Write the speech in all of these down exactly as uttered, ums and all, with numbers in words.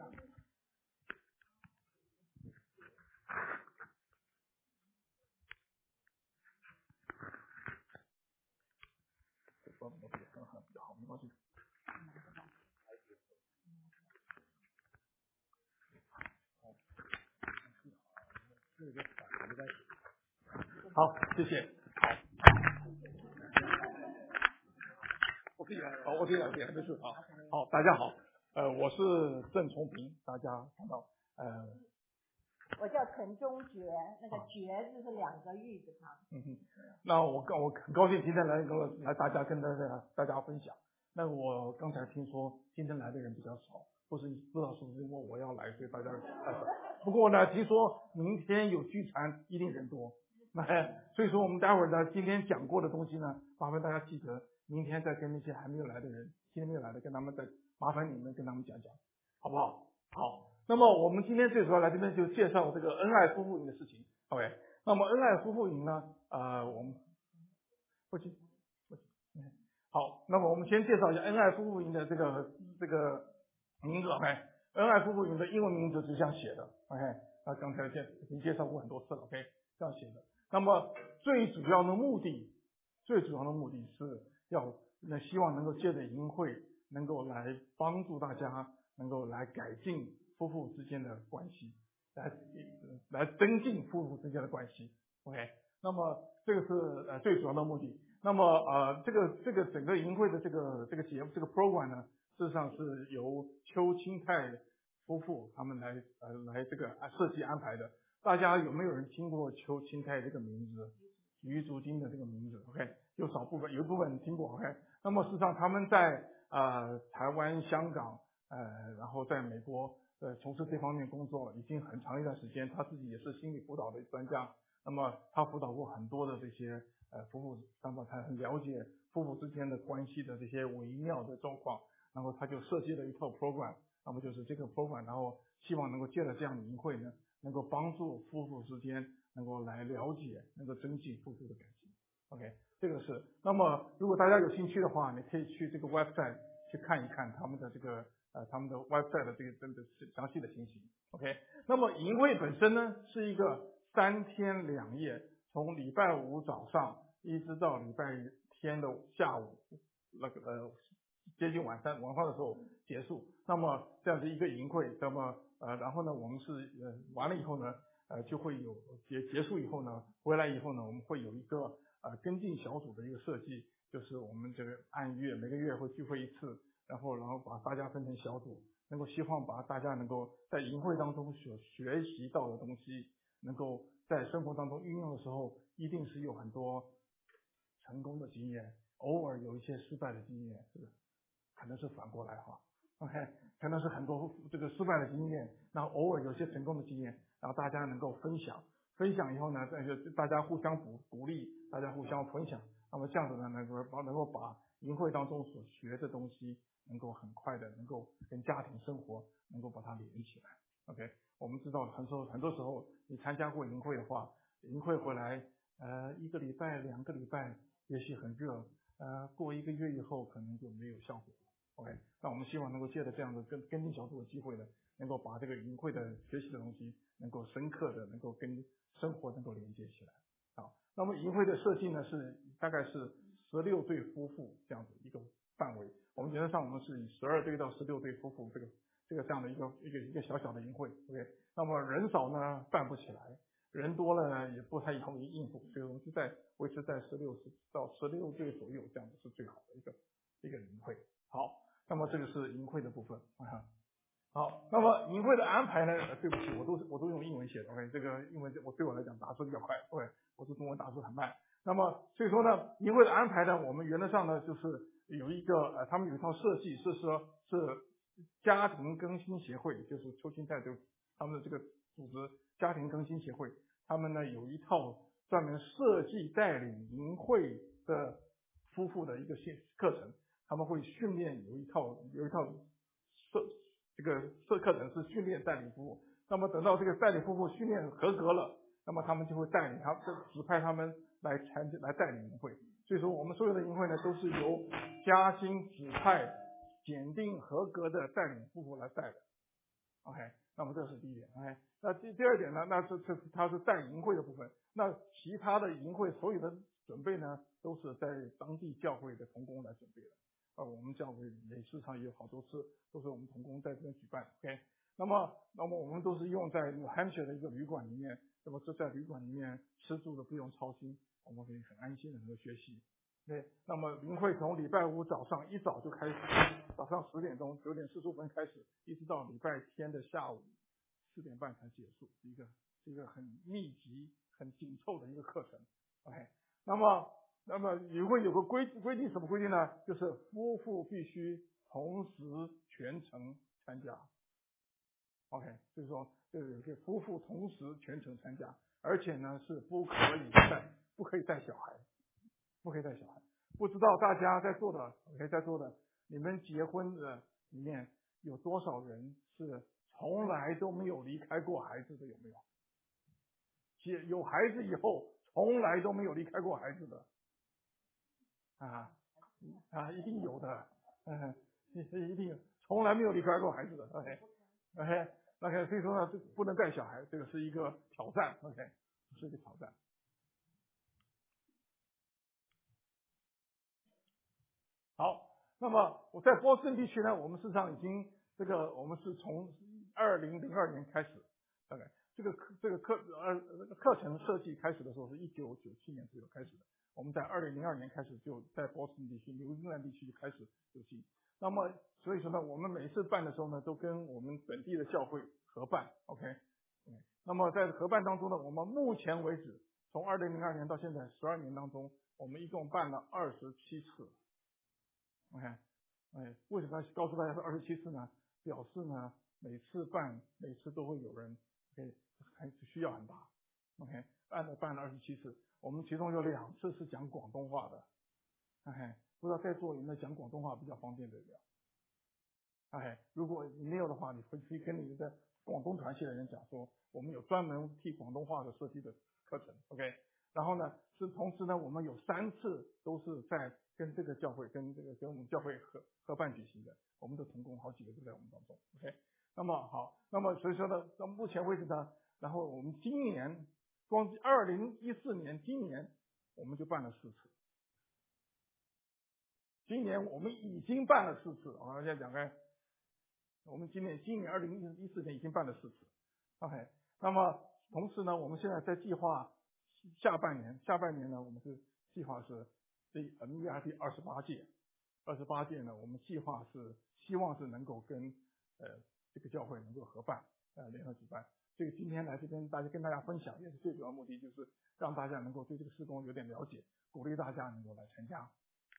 好，没关系。好，谢谢。我可以来，好，我可以来，没事。好，好，大家好，呃，我是郑崇平，大家看到，呃， 我叫陈中觉，那个觉字是两个玉字旁。 嗯哼，那我跟我很高兴今天来跟我来大家跟大家大家分享。那我刚才听说今天来的人比较少，不是不知道是不是因为我要来，所以大家来少。不过呢，听说明天有聚餐，一定人多。那所以说我们待会儿呢，今天讲过的东西呢，麻烦大家记得，明天再跟那些还没有来的人，今天没有来的，跟他们再麻烦你们跟他们讲讲，好不好？好。那么我们今天最主要来这边就介绍这个恩爱夫妇营的事情 ，OK？ 那么恩爱夫妇营呢，呃，我们不行不行，嗯，好，那么我们先介绍一下恩爱夫妇营的这个这个名字 ，OK？ 恩爱夫妇营的英文名字是这样写的 ，OK？ 那刚才介已经介绍过很多次了 ，OK？ 这样写的。那么最主要的目的，最主要的目的是要那希望能够借着营会，能够来帮助大家，能够来改进夫妇之间的关系，来来增进夫妇之间的关系 ，OK？ 那么这个是呃最主要的目的。那么呃这个这个整个营会的这个这个节目这个 program 呢，事实上是由邱清泰夫妇他们来呃来这个设计安排的。大家有没有人听过邱清泰这个名字？余竹金的这个名字 ，OK？ 有少部分有一部分人听过 ，OK？ 那么事实上他们在呃台湾、香港，呃然后在美国呃从事这方面工作已经很长一段时间，他自己也是心理辅导的专家。那么他辅导过很多的这些呃夫妇，那么他很了解夫妇之间的关系的这些微妙的状况，然后他就设计了一套 program， 那么就是这个 program， 然后希望能够借着这样的营会呢，能够帮助夫妇之间能够来了解，能够增进夫妇的感情。OK， 这个是。那么如果大家有兴趣的话，你可以去这个 website 去看一看他们的这个呃他们的 website 的这个真的是详细的情形。OK， 那么营会本身呢是一个三天两夜，从礼拜五早上一直到礼拜天的下午，那个呃接近晚上晚上的时候结束。那么这样的一个营会，那么呃然后呢我们是呃完了以后呢呃就会有结结束以后呢回来以后呢我们会有一个呃跟进小组的一个设计，就是我们这个按月每个月会聚会一次，然后然后把大家分成小组，能够希望把大家能够在营会当中所学习到的东西，能够在生活当中运用的时候，一定是有很多成功的经验，偶尔有一些失败的经验，是可能是反过来哈 ，OK， 可能是很多这个失败的经验，然后偶尔有些成功的经验，然后大家能够分享，分享以后呢，再就大家互相鼓鼓励，大家互相分享，那么这样子呢，能够把能够把营会当中所学的东西，能够很快的能够跟家庭生活能够把它连起来 ，OK。我们知道很多很多时候你参加过营会的话，营会回来呃一个礼拜两个礼拜也许很热，呃过一个月以后可能就没有效果了 OK。 那我们希望能够借着这样的跟跟进小组的机会呢，能够把这个营会的学习的东西能够深刻的能够跟生活能够连接起来。好，那么营会的设计呢是大概是十六对夫妇这样子一个范围，我们原则上我们是以十二对到十六对夫妇这个这个这样的一个一个一个小小的营会 ，OK， 那么人少呢办不起来，人多了呢也不太容易应付，所以我们是在维持在十六到十六对左右，这样子是最好的一个一个营会。好，那么这个是营会的部分啊。好，那么营会的安排呢？呃、对不起，我都是我都用英文写的 ，OK， 这个英文我对我来讲打字比较快 ，OK， 我是中文打字很慢。那么所以说呢，营会的安排呢，我们原则上呢就是有一个呃，他们有一套设计，是说是家庭更新协会，就是邱清泰就他们的这个组织家庭更新协会，他们呢有一套专门设计带领营会的夫妇的一个训课程，他们会训练有一套有一套设这个设课程是训练带领夫妇，那么等到这个带领夫妇训练合格了，那么他们就会带领他指派他们来参来带领营会。所以说我们所有的营会呢都是由嘉兴指派检定合格的带领夫妇来带的 OK， 那么这是第一点。OK， 那第第二点呢，那是这它是带营会的部分。那其他的营会所有的准备呢，都是在当地教会的同工来准备的。啊，我们教会也时常也有好多次都是我们同工在这边举办。OK， 那么那么我们都是用在 New Hampshire 的一个旅馆里面，那么这在旅馆里面吃住的不用操心，我们可以很安心的能够学习。对，那么营会从礼拜五早上一早就开始，早上十点钟九点四十五分开始，一直到礼拜天的下午四点半才结束，一个是一个很密集、很紧凑的一个课程。OK， 那么那么也会有个规规定，什么规定呢？就是夫妇必须同时全程参加。OK， 就是说这个有些夫妇同时全程参加，而且呢是不可以带不可以带小孩。不可以带小孩。不知道大家在座的 OK 在座的，你们结婚的里面有多少人是从来都没有离开过孩子的？有没有？结有孩子以后从来都没有离开过孩子的啊啊，一定有的，嗯，一定从来没有离开过孩子的。OK OK OK， 所以说呢，这不能带小孩，这个是一个挑战。OK， 是一个挑战。好，那么我在波士顿地区呢，我们事实上已经这个我们是从二零零二年开始，大概这个课这个课呃这个课程设计开始的时候是一九九七年左右开始的，我们在二零零二年开始就在波士顿地区、纽英格兰地区就开始有进。那么所以说呢，我们每次办的时候呢，都跟我们本地的教会合办 ，OK， 嗯，那么在合办当中呢，我们目前为止从二零零二年到现在十二年当中，我们一共办了二十七次。OK， 哎，为什么要告诉大家是二十七次呢？表示呢，每次办，每次都会有人 ，OK， 还需要很大 ，OK， 办了办了二十七次，我们其中有两次是讲广东话的 ，OK， 不知道在座有没有讲广东话比较方便的人 ，OK， 如果你没有的话，你回去跟你的广东团系的人讲说，我们有专门替广东话的设计的课程 ，OK， 然后呢，是同时呢，我们有三次都是在跟这个教会跟这个跟我们教会合合办举行的，我们的同工好几个都在我们当中 ，OK。那么好，那么所以说呢，到目前为止呢，然后我们今年光二零一四年今年我们就办了四次，今年我们已经办了四次，我们现在讲看，我们今年今年二零一四年已经办了四次 ，OK。那么同时呢，我们现在在计划下半年，下半年呢，我们是计划是这 M E R 第二十八届，二十八届呢，我们计划是希望是能够跟呃这个教会能够合办，呃联合举办。所以今天来这边大家跟大家分享，也是最主要目的就是让大家能够对这个事工有点了解，鼓励大家能够来参加。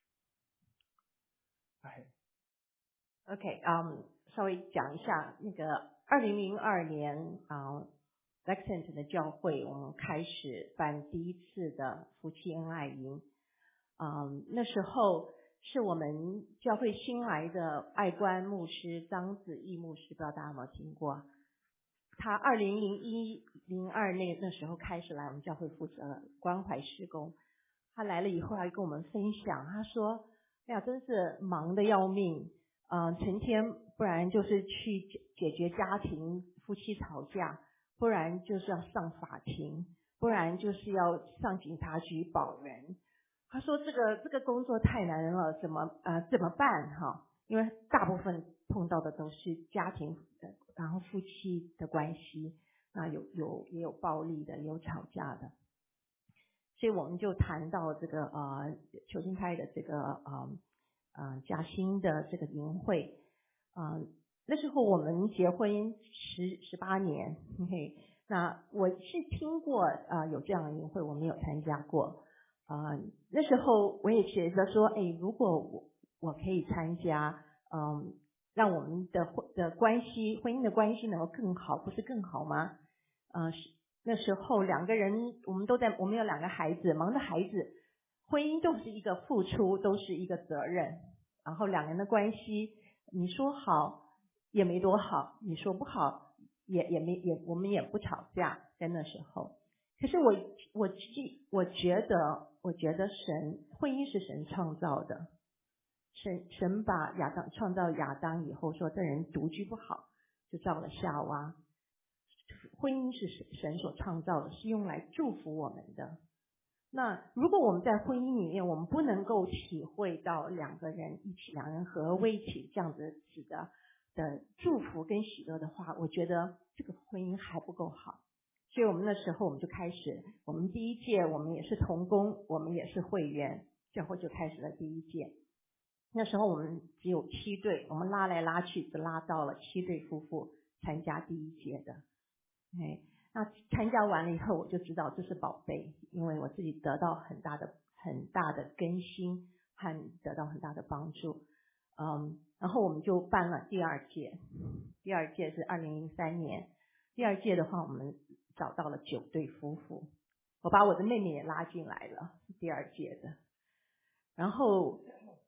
哎 OK， 嗯、um, 稍微讲一下那个二零零二年啊 Lexington 的教会，我们开始办第一次的夫妻恩爱营。嗯，那时候是我们教会新来的爱官牧师张子义牧师，不知道大家有没有听过？他二零零一零二那那时候开始来我们教会负责关怀事工。他来了以后，还跟我们分享，他说：“哎呀，真是忙得要命，嗯、呃，成天不然就是去解决家庭夫妻吵架，不然就是要上法庭，不然就是要上警察局保人。”他说：“这个这个工作太难了，怎么呃怎么办哈？因为大部分碰到的都是家庭呃，然后夫妻的关系，那有有也有暴力的，也有吵架的。”所以我们就谈到这个呃邱金开的这个呃呃嘉兴的这个营会啊、呃，那时候我们结婚十十八年，嘿，那我是听过啊、呃、有这样的营会，我没有参加过啊、呃。那时候我也觉得说，哎，如果我我可以参加，嗯、呃，让我们的的关系婚姻的关系能够更好，不是更好吗？呃是。那时候两个人，我们都在，我们有两个孩子，忙着孩子，婚姻都是一个付出，都是一个责任。然后两人的关系，你说好也没多好，你说不好也也没也，我们也不吵架，在那时候。可是我我记我觉得，我觉得神婚姻是神创造的，神神把亚当创造亚当以后说，这人独居不好， 就造了夏娃。婚姻是神所创造的，是用来祝福我们的。那如果我们在婚姻里面，我们不能够体会到两个人一起，两人合为一起这样子的的祝福跟喜乐的话，我觉得这个婚姻还不够好。所以我们那时候我们就开始，我们第一届我们也是同工，我们也是会员，教会就开始了第一届。那时候我们只有七对，我们拉来拉去，只拉到了七对夫妇参加第一届的。哎，那参加完了以后，我就知道这是宝贝，因为我自己得到很大的很大的更新和得到很大的帮助。嗯，然后我们就办了第二届，第二届是二零零三年。第二届的话，我们找到了九对夫妇，我把我的妹妹也拉进来了，第二届的。然后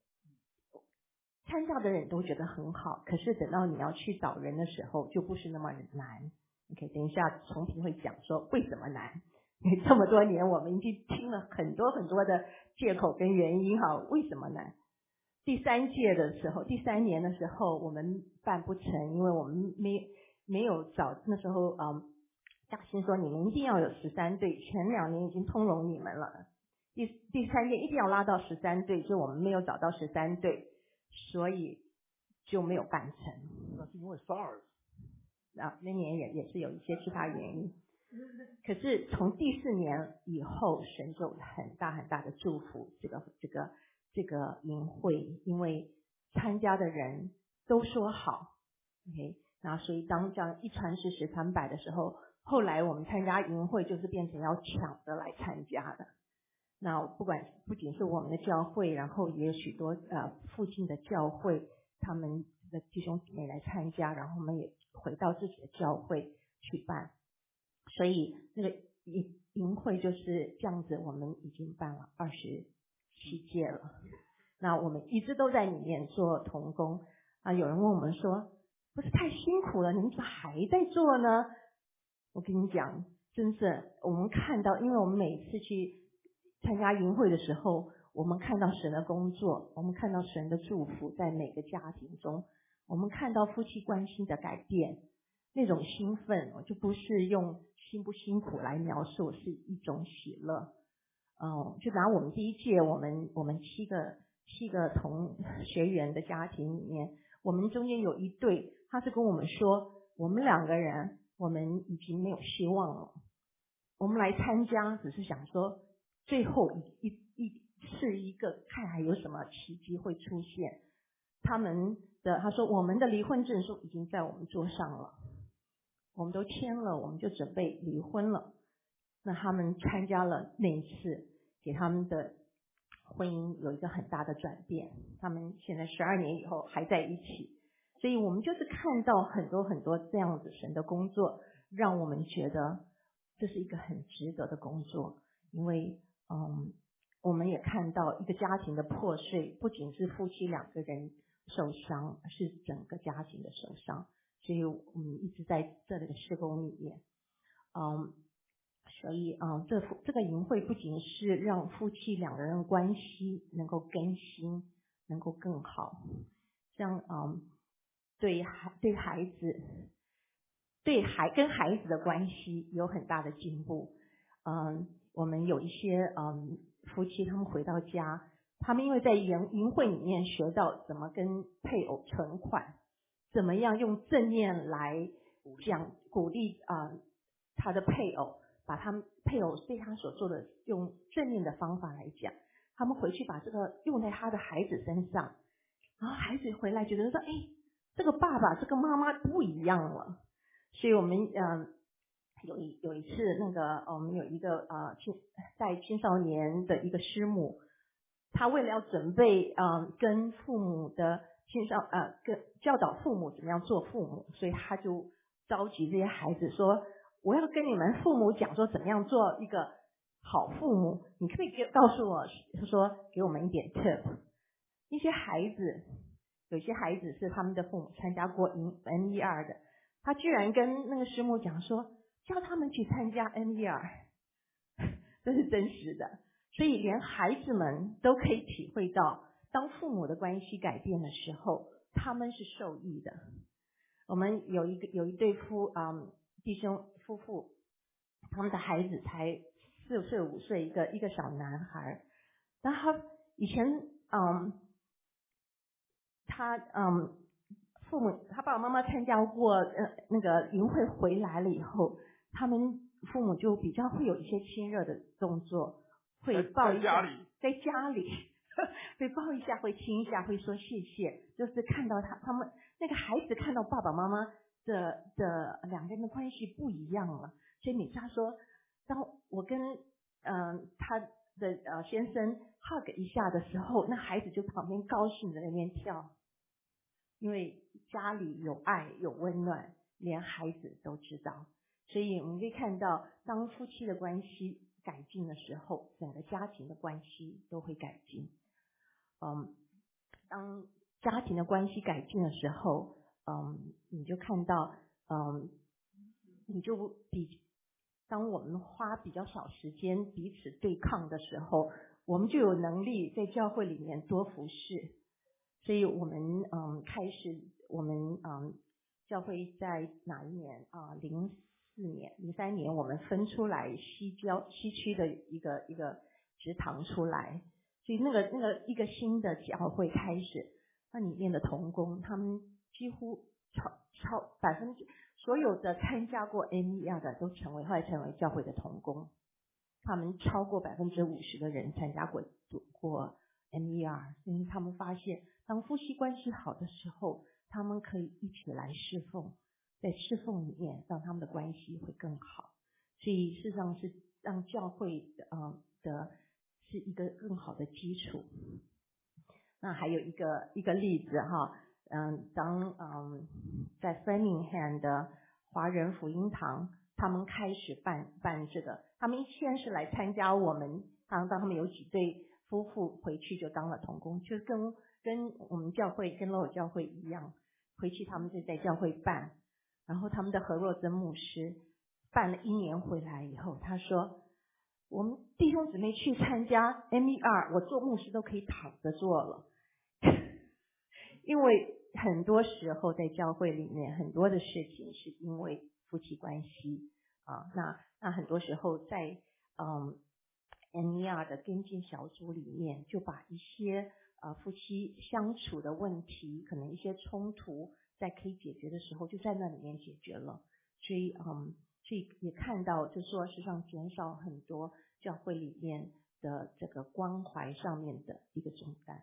参加的人都觉得很好，可是等到你要去找人的时候，就不是那么难。OK， 等一下崇平会讲说为什么难，因为这么多年我们已经听了很多很多的借口跟原因哈，为什么难？第三届的时候，第三年的时候我们办不成，因为我们没没有找，那时候嗯，嘉欣说你们一定要有十三对，前两年已经通融你们了，第第三届一定要拉到十三对，就我们没有找到十三对，所以就没有办成。 那是因为 SARS。 啊，那年也也是有一些其他原因，可是从第四年以后，神就很大很大的祝福这个这个这个营会，因为参加的人都说好 ，OK， 那所以当这样一传十十传百的时候，后来我们参加营会就是变成要抢着来参加的。那不管不仅是我们的教会，然后也有许多呃附近的教会，他们的弟兄姐妹来参加，然后我们也回到自己的教会去办，所以那个营营会就是这样子，我们已经办了二十七届了。那我们一直都在里面做同工啊。有人问我们说，不是太辛苦了，你们怎么还在做呢？我跟你讲，真是我们看到，因为我们每次去参加营会的时候，我们看到神的工作，我们看到神的祝福在每个家庭中，我们看到夫妻关系的改变，那种兴奋就不是用辛不辛苦来描述，是一种喜乐。嗯，就拿我们第一届，我们我们七个七个同学员的家庭里面，我们中间有一对，他是跟我们说，我们两个人我们已经没有希望了，我们来参加只是想说最后一一一是一个看还有什么奇迹会出现。他们的他说我们的离婚证书已经在我们桌上了，我们都签了，我们就准备离婚了。那他们参加了那一次，给他们的婚姻有一个很大的转变，他们现在十二年以后还在一起。所以我们就是看到很多很多这样子神的工作，让我们觉得这是一个很值得的工作。因为嗯，我们也看到一个家庭的破碎，不仅是夫妻两个人受伤，而是整个家庭的受伤。所以我们一直在这里的事工里面，嗯，所以嗯，这这个营会不仅是让夫妻两个人关系能够更新，能够更好，像嗯，对孩对孩子，对孩跟孩子的关系有很大的进步。嗯，我们有一些嗯夫妻，他们回到家，他们因为在营营会里面学到怎么跟配偶存款，怎么样用正念来讲鼓励啊、呃、他的配偶，把他们配偶对他所做的用正念的方法来讲，他们回去把这个用在他的孩子身上，然后孩子回来觉得说，哎，这个爸爸这个妈妈不一样了。所以我们嗯。呃有一有一次，那个我们有一个呃青带青少年的一个师母，他为了要准备嗯、呃、跟父母的青少呃跟教导父母怎么样做父母，所以他就召集这些孩子说，我要跟你们父母讲说怎么样做一个好父母，你可以给告诉我，他说给我们一点 tip。一些孩子，有些孩子是他们的父母参加过 N E R 的，他居然跟那个师母讲说，叫他们去参加 N E R， 这是真实的。所以连孩子们都可以体会到，当父母的关系改变的时候，他们是受益的。 我们有一个有一对夫嗯弟兄夫妇，他们的孩子才四岁五岁，一个一个小男孩。然后他以前嗯他嗯父母他爸爸妈妈参加过呃那个营会回来了以后，他们父母就比较会有一些亲热的动作，会抱一下，在家里会抱一下，会亲一下，会说谢谢，就是看到他他们那个孩子看到爸爸妈妈的的两个人的关系不一样了，所以每次他说，当我跟嗯、呃、他的呃先生 hug 一下的时候，那孩子就旁边高兴的在那边跳，因为家里有爱有温暖，连孩子都知道。所以我们可以看到，当夫妻的关系改进的时候，整个家庭的关系都会改进。嗯，当家庭的关系改进的时候，嗯，你就看到，嗯，你就比当我们花比较少时间彼此对抗的时候，我们就有能力在教会里面多服侍。所以我们嗯开始，我们嗯教会在哪一年啊？零四年、零三年，我们分出来西郊西区的一个一个职堂出来，所以那个那个一个新的教会开始，那里面的同工，他们几乎超超百分之所有的参加过 M E R 的都成为后来成为教会的同工，他们超过百分之五十的人参加过过 M E R， 因为他们发现，当夫妻关系好的时候，他们可以一起来侍奉，在侍奉里面让他们的关系会更好，所以事实上是让教会的、呃、的是一个更好的基础。那还有一个一个例子哈，嗯，当嗯在 Framingham 的华人福音堂，他们开始办办这个，他们先是来参加我们，当当他们有几对夫妇回去就当了同工，就跟跟我们教会跟罗尔教会一样，回去他们就在教会办，然后他们的何若珍牧师办了一年回来以后，他说我们弟兄姊妹去参加 M E R， 我做牧师都可以躺着做了。因为很多时候在教会里面很多的事情是因为夫妻关系啊，那那很多时候在嗯 M E R 的跟进小组里面，就把一些呃夫妻相处的问题，可能一些冲突，在可以解决的时候，就在那里面解决了。所以嗯，所以也看到，就说实际上减少很多教会里面的这个关怀上面的一个重担。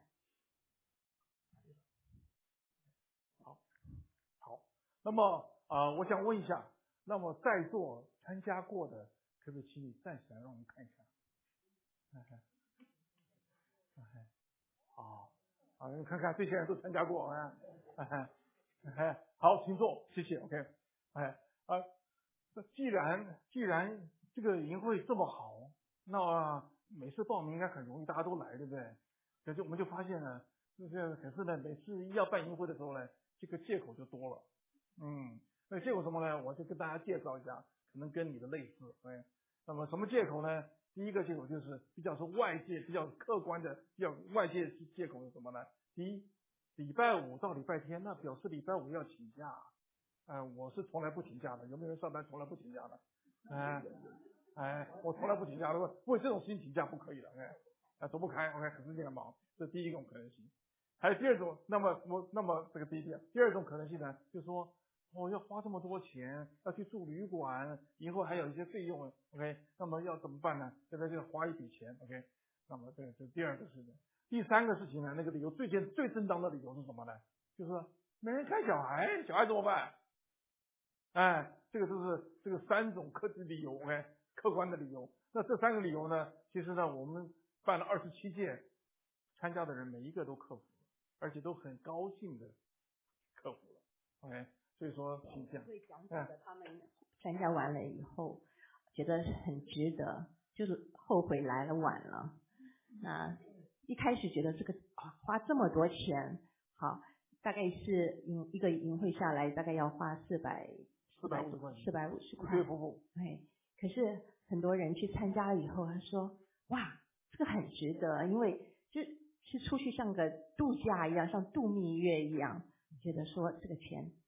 那么啊、呃，我想问一下，那么在座参加过的，可不可以请你站起来让我们看一下？哎哎哎，好，好，你看看这些人都参加过，哎哎哎，好，请坐，谢谢 ，OK， 哎啊，那既然既然这个营会这么好，那每次报名应该很容易，大家都来，对不对？可是我们就发现呢，就是可是呢，每次要办营会的时候呢，这个借口就多了。嗯，那借口什么呢？我就跟大家介绍一下，可能跟你的类似。哎，那么什么借口呢？第一个借口就是比较说外界比较客观的，比较外界借口是什么呢？第一，礼拜五到礼拜天，那表示礼拜五要请假。哎、呃，我是从来不请假的，有没有人上班从来不请假的？哎、呃、哎，我从来不请假的，为这种事情请假不可以的，哎，啊躲不开 ，OK， 很是这样忙，这是第一种可能性。还有第二种，那么我那么这个第一点，第二种可能性呢，就是说我、哦、要花这么多钱，要去住旅馆，以后还有一些费用 ，OK， 那么要怎么办呢？现在就花一笔钱 ，OK， 那么这这是第二个事情。第三个事情呢，那个理由最简最正当的理由是什么呢？就是没人看小孩，小孩怎么办？哎，这个就是这个三种客观理由 ，OK， 客观的理由。那这三个理由呢，其实呢，我们办了二十七届，参加的人每一个都克服。而且都很高兴的克服了 ，OK， 所以说请讲。 会讲讲的，他们参加完了以后，觉得很值得，就是后悔来了晚了。那一开始觉得这个啊花这么多钱，好，大概是营一个营会下来大概要花四百四百五十块， 四百五十块， 对不不？ 对。可是很多人去参加了以后，他说哇，这个很值得，因为就是出去像个度假一样，像度蜜月一样，觉得说这个钱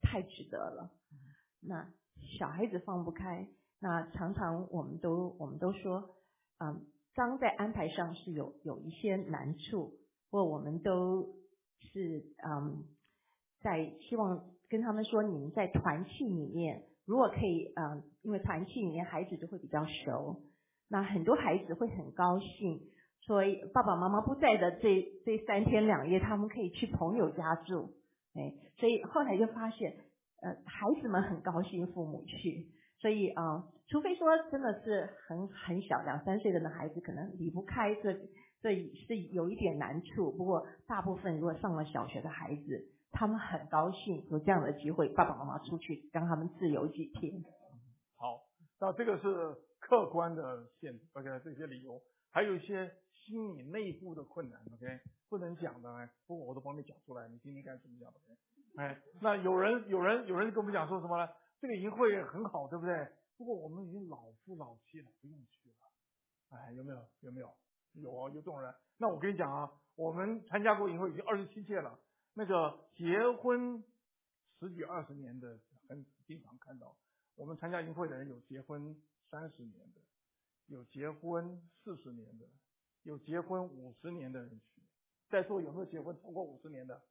太值得了。那小孩子放不开，那常常我们都我们都说，嗯，刚在安排上是有有一些难处，或我们都是嗯，在希望跟他们说，你们在团契里面，如果可以，嗯，因为团契里面孩子就会比较熟，那很多孩子会很高兴，所以爸爸妈妈不在的这这三天两夜，他们可以去朋友家住，哎，所以后来就发现，呃，孩子们很高兴父母去，所以啊、呃，除非说真的是很很小两三岁的孩子可能离不开这。这是有一点难处，不过大部分如果上了小学的孩子，他们很高兴有这样的机会，爸爸妈妈出去让他们自由几天。 好，那这个是客观的限制 ，OK， 这些理由，还有一些心理内部的困难 ，OK， 不能讲的，哎，不过我都帮你讲出来，你听听看怎么讲 ，OK， 哎，那有人有人有人跟我们讲说什么呢？这个营会很好，对不对？不过我们已经老夫老妻了，不用去了，哎，有没有？有没有？有啊，有这种人。那我跟你讲啊，我们参加过营会已经二十七届了，那个结婚十几二十年的很经常看到。我们参加营会的人有结婚三十年的，有结婚四十年的，有结婚五十年的人去。在座有没有结婚超过五十年的？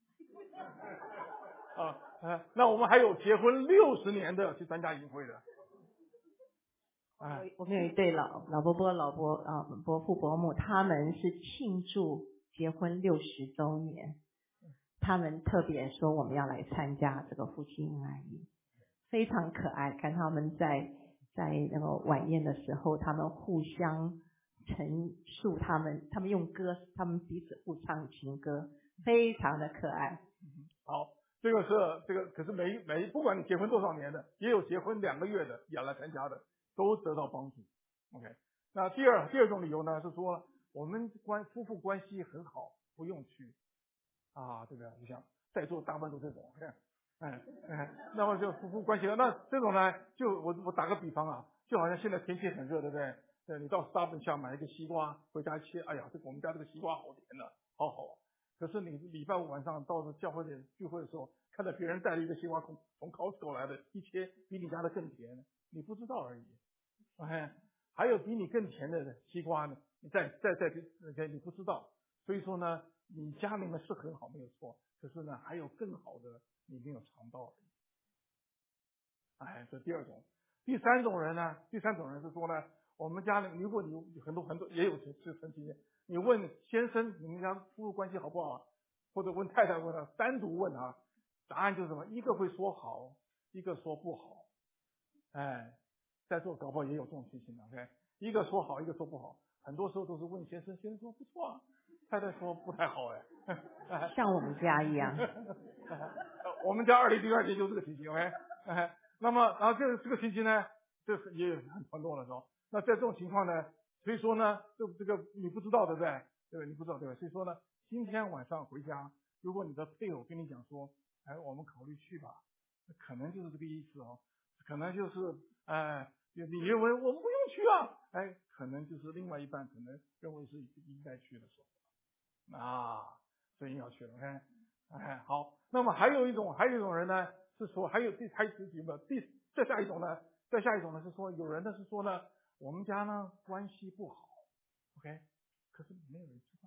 啊、呃，那我们还有结婚六十年的去参加营会的。 哎，我们有一对老老伯伯、老伯啊伯父伯母，他们是庆祝结婚六十周年，他们特别说我们要来参加这个夫妻恩爱营，非常可爱。看他们在在那个晚宴的时候，他们互相陈述他们，他们用歌，他们彼此互唱情歌，非常的可爱。 好，这个是这个，可是每每不管你结婚多少年的，也有结婚两个月的也来参加的，都得到帮助。OK， 那第二第二种理由呢是说我们关夫妇关系很好，不用去啊，对不对？我想在座大部分都这种，哎哎，那么就夫妇关系了。那这种呢，就我我打个比方啊，就好像现在天气很热，对不对？对，你到 Starbucks 下买一个西瓜回家切，哎呀，这个我们家这个西瓜好甜的，好好。可是你礼拜五晚上到教会里聚会的时候，看到别人带了一个西瓜从从 Costco 来的，一切比你家的更甜，你不知道而已。哎，还有比你更甜的西瓜呢，你再再再再你不知道。所以说呢，你家里面是很好没有错，可是呢还有更好的你没有尝到而已。哎，这第二种。第三种人呢，第三种人是说呢，我们家里如果你很多很多也有这这层经验。你问先生你们家夫妇关系好不好，或者问太太问他，单独问他，答案就是什么？一个会说好，一个说不好。哎，在座搞不好也有这种情形的 ，OK， 一个说好，一个说不好。很多时候都是问先生，先生说不错啊，太太说不太好哎。 像我们家一样。 我们家二零零二年就这个情形 ，OK， 哎，那么然后这个这个情形呢，这也很传统了，是吧？那在这种情况呢，所以说呢，这这个你不知道对不对？对不对？你不知道对不对？所以说呢，今天晚上回家，如果你的配偶跟你讲说，哎，我们考虑去吧，可能就是这个意思哦，可能就是哎，你认为我们不用去啊，哎，可能就是另外一半可能认为是应该去的时候，啊，所以要去了 ，OK， 哎，好，那么还有一种还有一种人呢，是说还有第还有几个第再下一种呢，再下一种呢是说有人呢是说呢，我们家呢关系不好 ，OK， 可是没有人知道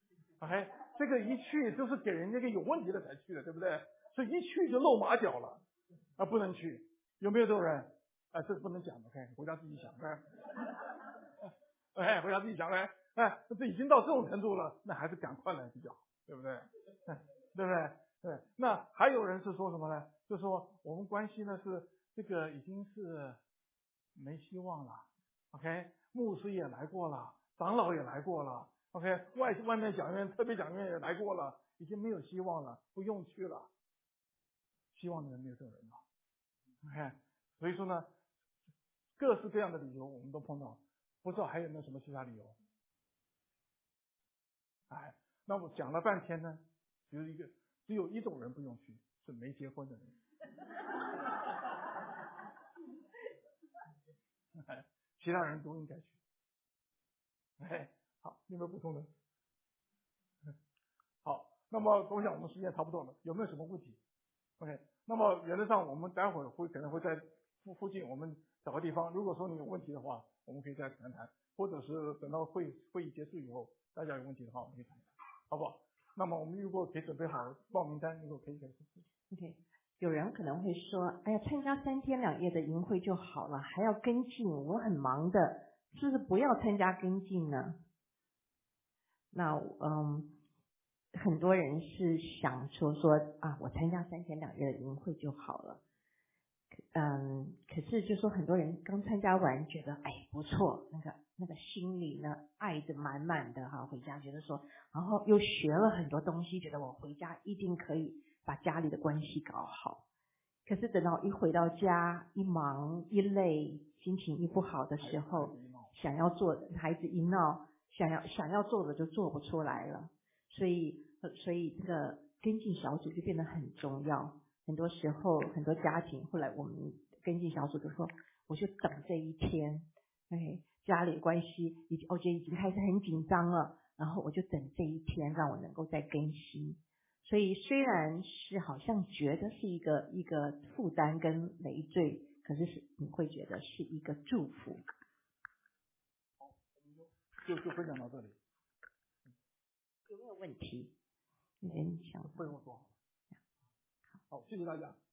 ，OK， 这个一去就是给人家个有问题的才去的，对不对？所以一去就露马脚了，啊，不能去，有没有这种人？哎，这不能讲的 ，OK， 回家自己想，哎，哎，回家自己想，哎，哎，这已经到这种程度了，那还是赶快来比较好，对不对？哎，对不对？对，那还有人是说什么呢？就说我们关系呢是这个已经是没希望了 ，OK， 牧师也来过了，长老也来过了 ，OK， 外外面讲员特别讲员也来过了，已经没有希望了，不用去了。希望的人没有这种人了 ，OK， 所以说呢，各式各样的理由我们都碰到，不知道还有没有什么其他理由？哎，那我讲了半天呢，只有一个，只有一种人不用去，是没结婚的人。哎，其他人都应该去。哎，好，有没有补充的？好，那么我想我们时间差不多了，有没有什么问题 ？OK， 那么原则上我们待会儿会可能会在附附近我们找个地方，如果说你有问题的话，我们可以再谈谈，或者是等到会会议结束以后，大家有问题的话，我们可以谈谈，好不好？那么我们如果可以准备好报名单，如果可以开始。 OK， 有人可能会说，哎呀，参加三天两夜的营会就好了，还要跟进，我很忙的，是不是不要参加跟进呢？那嗯，很多人是想说说啊，我参加三天两夜的营会就好了。嗯，可是就说很多人刚参加完，觉得哎不错，那个那个心里呢爱的满满的哈，回家觉得说，然后又学了很多东西，觉得我回家一定可以把家里的关系搞好。可是等到一回到家，一忙一累，心情一不好的时候，想要做的孩子一闹，想要想要做的就做不出来了。所以所以这个跟进小组就变得很重要。很多时候，很多家庭后来我们跟进小组就说，我就等这一天，哎，家里关系已经我觉得已经开始很紧张了，然后我就等这一天，让我能够再更新。所以虽然是好像觉得是一个一个负担跟累赘，可是是你会觉得是一个祝福。 好，就就分享到这里。 有没有问题？你先想。 会我说好。好，谢谢大家。